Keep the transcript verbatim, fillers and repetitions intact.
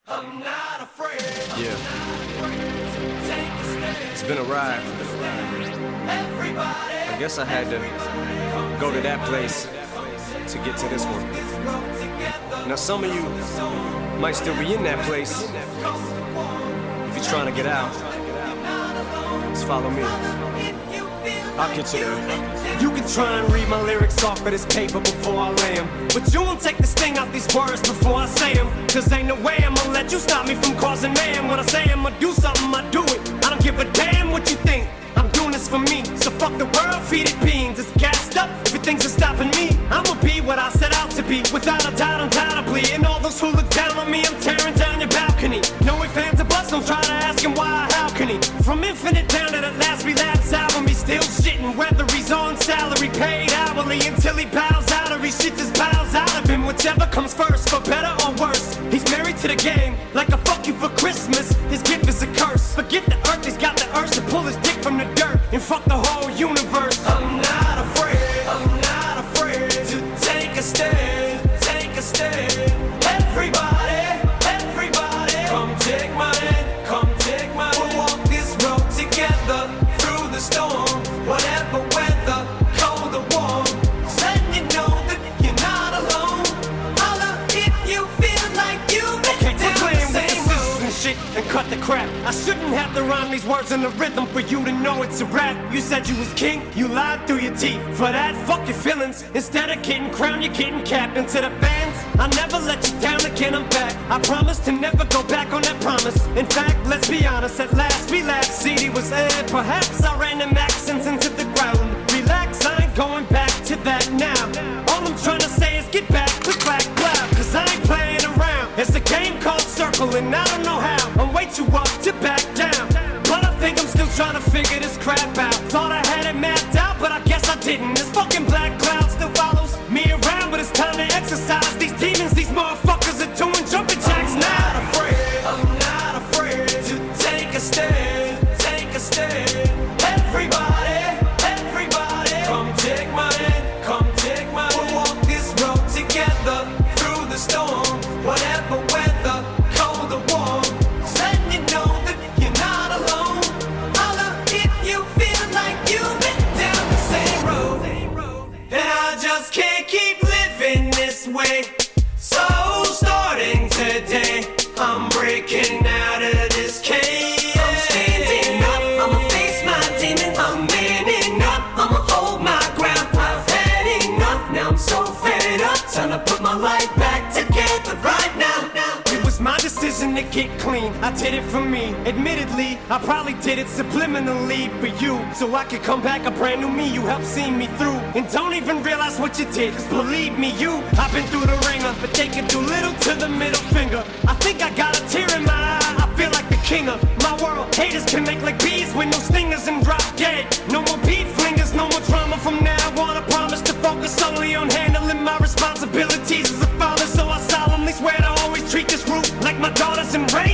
I'm not afraid. Yeah. Take a stand. It's been a ride. Everybody. I guess I had to go to that place to get to this one. Now some of you might still be in that place. If you're trying to get out, just follow me. I'll get you there. You can try and read my lyrics off of this paper before I lay them, but you won't take the sting out these words before I say them. Cause ain't no way I'ma let you stop me from causing mayhem. When I say I'ma do something, I do it. I don't give a damn what you think. I'm doing this for me, so fuck the world, feed it beans. It's gassed up, everything's stopping me. I'ma be what I set out to be, without a doubt, undoubtedly. And all those who look down on me, I'm tearing down your balcony. No ifs, ands, or buts, don't try to ask him why or how can he. From Infinite down to the last relapse album, he's still shitting. Whether he's on salary, paid hourly, until he bows out or he shit just bows out of him. Whichever comes first, for better or worse. He's married to the game, like a fuck you for Christmas. His gift is a curse. Forget the earth, he's got the urge to pull his dick from the dirt and fuck the whole universe. I'm not afraid. I'm not afraid to take a stand. Take a stand. Everybody, everybody, come take my hand. Come take my hand. We'll walk this road together through the storm. Whatever weather, cold or warm. Let you know that you're not alone. Holla if you feel like you've been Okay, down quit playing the with the same scissors road. and shit and cut the crap. I shouldn't have to rhyme these words in the rhythm for you to know it's a rap. You said you was king, you lied through your teeth. For that, fuck your feelings. Instead of getting crowned, you're getting capped. And to the fans, I'll never let you down again, I'm back. I promise to never go back on that promise. In fact, let's be honest, at last we laughed. C D was aired, perhaps I ran them accents into the ground. Relax, I ain't going back to that now. All I'm trying to say is get back, click back, clap. Cause I ain't playing around. It's a game called Circle and I don't know how. I'm way too up to back down, but I think I'm still trying to figure this crap out. Thought I had it mapped out, but I guess I didn't. This fucking black cloud still follows me around, but it's time to exercise these demons. These motherfuckers are doing jumping jacks I'm now. not afraid. I'm not afraid to take a stand. Take a stand. Everybody, everybody, come take my hand. Come take my hand. We'll walk this road together through the storm. Whatever weather, cold or warm. Let you know that you're not alone. Holla if you feel like you've been down the same road. And I just can't keep living this way. So starting today, I'm breaking out of this cage. I'm standing up, I'ma face my demon. I'm manning up, I'ma hold my ground. I've had enough, now I'm so fed up. Time to put my life back together right now. now. It was my decision to get clean, I did it for me. Admittedly, I probably did it subliminally for you, so I could come back a brand new me. You helped see me through, and don't even realize what you did. Cause believe me, you, I've been through the ringer, but they can do little to the middle finger. I think I got a tear in my eye, I feel like the king of my world. Haters can make like bees with no stingers and drop dead. No more beat flingers, no more drama from now on. I promise to focus solely on handling my responsibilities as a father. So I solemnly swear to always treat this root like my daughters in red.